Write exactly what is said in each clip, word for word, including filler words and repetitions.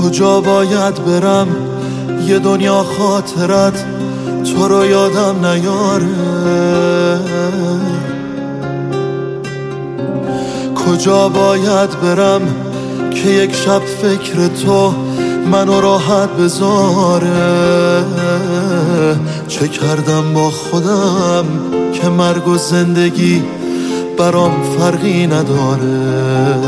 کجا باید برم یه دنیا خاطرت تو رو یادم نیاره؟ کجا باید برم که یک شب فکر تو منو راحت بذاره؟ چه کردم با خودم که مرگ و زندگی برام فرقی نداره؟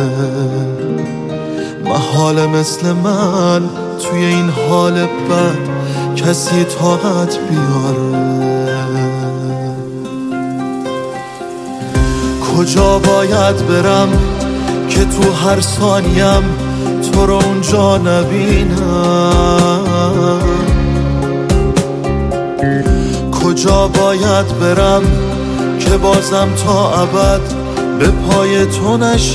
محاله مثل من توی این حال بد کسی طاقت بیاره؟ کجا باید برم که تو هر ثانیم تو رو اونجا نبینم؟ کجا باید برم که بازم تا ابد به پای تو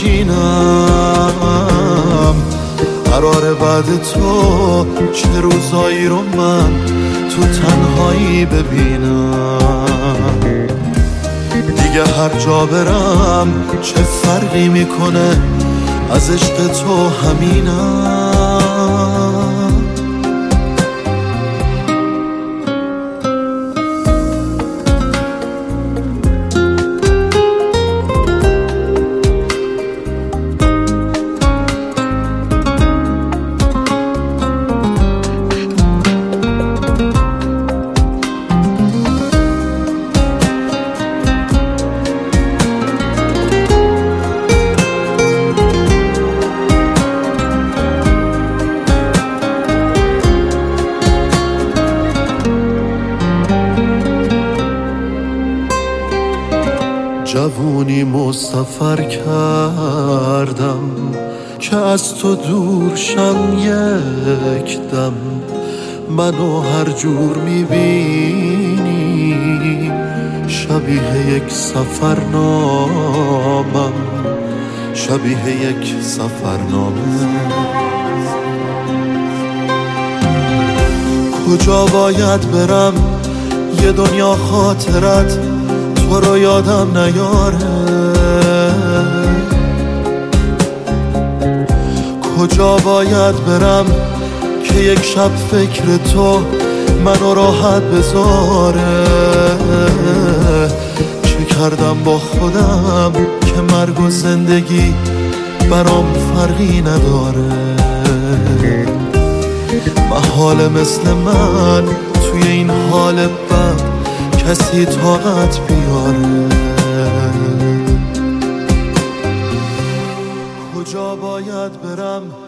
نشینم؟ قراره بعد تو چه روزایی رو من تو تنهایی ببینم؟ دیگه هر جا برم چه فرقی میکنه، از عشق تو همینم. جوونیمو سفر کردم که از تو دور شم یک دم، منو هر جور میبینی شبیه یک سفرنامم، شبیه یک سفرنامه. کجا باید برم یه دنیا خاطرت تو رو یادم نیاره؟ کجا باید برم که یک شب فکر تو منو راحت بذاره؟ چه کردم با خودم که مرگ و زندگی برام فرقی نداره؟ محاله مثل من توی این حال بد کسی طاقت بیاره؟ کجا باید برم